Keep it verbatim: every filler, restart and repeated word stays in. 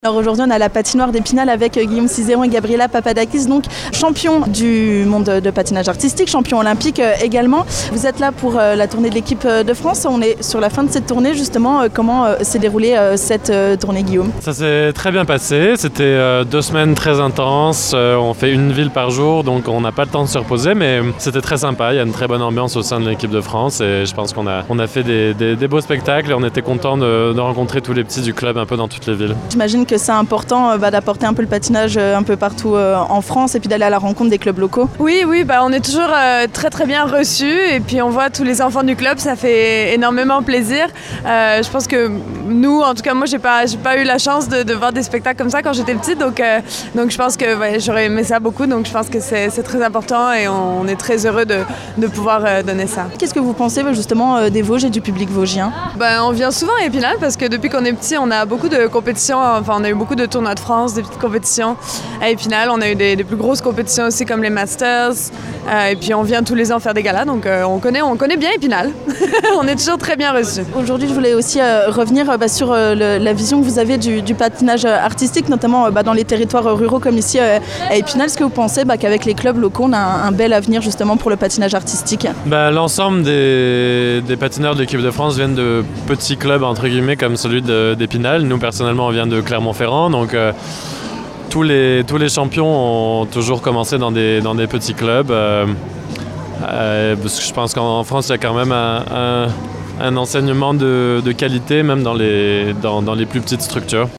Alors aujourd'hui, on a la patinoire d'Épinal avec Guillaume Cizeron et Gabriela Papadakis, donc champion du monde de patinage artistique, champion olympique également. Vous êtes là pour la tournée de l'équipe de France. On est sur la fin de cette tournée, justement. Comment s'est déroulée cette tournée, Guillaume? Ça s'est très bien passé. C'était deux semaines très intenses. On fait une ville par jour, donc on n'a pas le temps de se reposer, mais c'était très sympa. Il y a une très bonne ambiance au sein de l'équipe de France et je pense qu'on a, on a fait des, des, des beaux spectacles et on était contents de, de rencontrer tous les petits du club un peu dans toutes les villes. J'imagine que c'est important bah, d'apporter un peu le patinage un peu partout euh, en France et puis d'aller à la rencontre des clubs locaux. Oui, oui, bah, on est toujours euh, très très bien reçus et puis on voit tous les enfants du club, ça fait énormément plaisir. Euh, je pense que nous, en tout cas moi, j'ai pas, j'ai pas eu la chance de, de voir des spectacles comme ça quand j'étais petite, donc, euh, donc je pense que ouais, j'aurais aimé ça beaucoup, donc je pense que c'est, c'est très important et on, on est très heureux de, de pouvoir euh, donner ça. Qu'est-ce que vous pensez justement euh, des Vosges et du public vosgien? Ben, on vient souvent à Épinal parce que depuis qu'on est petit, on a beaucoup de compétitions, enfin on a eu beaucoup de de tournois de France, des petites compétitions à Épinal. On a eu des, des plus grosses compétitions aussi comme les Masters. Euh, et puis on vient tous les ans faire des galas, donc euh, on, connaît, on connaît bien Épinal. On est toujours très bien reçus. Aujourd'hui, je voulais aussi euh, revenir euh, bah, sur euh, le, la vision que vous avez du, du patinage artistique, notamment euh, bah, dans les territoires ruraux comme ici euh, à Épinal. Est-ce que vous pensez bah, qu'avec les clubs locaux, on a un, un bel avenir justement pour le patinage artistique? Bah, l'ensemble des, des patineurs de l'équipe de France viennent de petits clubs entre guillemets comme celui de, d'Épinal. Nous personnellement, on vient de Clermont-Ferrand. Donc euh, tous, les, tous les champions ont toujours commencé dans des, dans des petits clubs. Euh, euh, parce que je pense qu'en France, il y a quand même un, un, un enseignement de, de qualité, même dans les, dans, dans les plus petites structures.